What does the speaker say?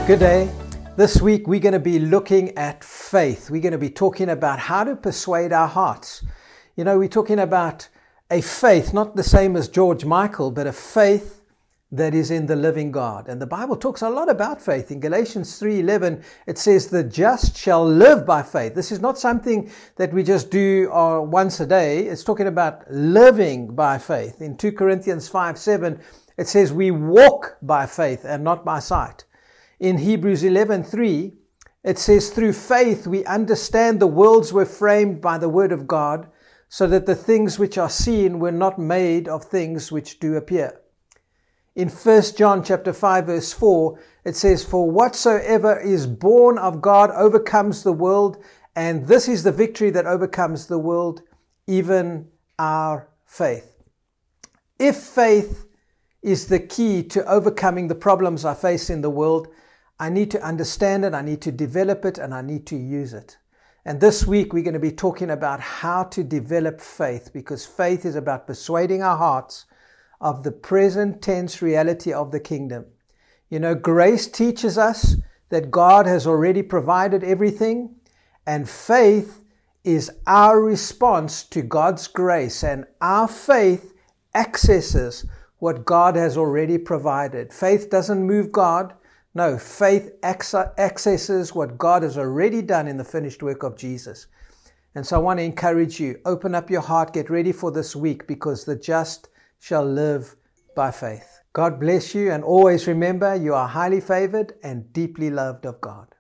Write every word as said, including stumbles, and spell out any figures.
Good day. This week we're going to be looking at faith. We're going to be talking about how to persuade our hearts. You know, we're talking about a faith, not the same as George Michael, but a faith that is in the living God. And the Bible talks a lot about faith. In Galatians three eleven, it says, the just shall live by faith. This is not something that we just do uh, once a day. It's talking about living by faith. In two Corinthians five seven, it says, we walk by faith and not by sight. In Hebrews eleven three, it says, through faith we understand the worlds were framed by the word of God, so that the things which are seen were not made of things which do appear. In First John chapter five verse four, it says, for whatsoever is born of God overcomes the world, and this is the victory that overcomes the world, even our faith. If faith is the key to overcoming the problems I face in the world, I need to understand it, I need to develop it, and I need to use it. And this week we're going to be talking about how to develop faith, because faith is about persuading our hearts of the present tense reality of the kingdom. You know, grace teaches us that God has already provided everything, and faith is our response to God's grace, and our faith accesses what God has already provided. Faith doesn't move God. No, faith accesses what God has already done in the finished work of Jesus. And so I want to encourage you, open up your heart, get ready for this week, because the just shall live by faith. God bless you, and always remember you are highly favored and deeply loved of God.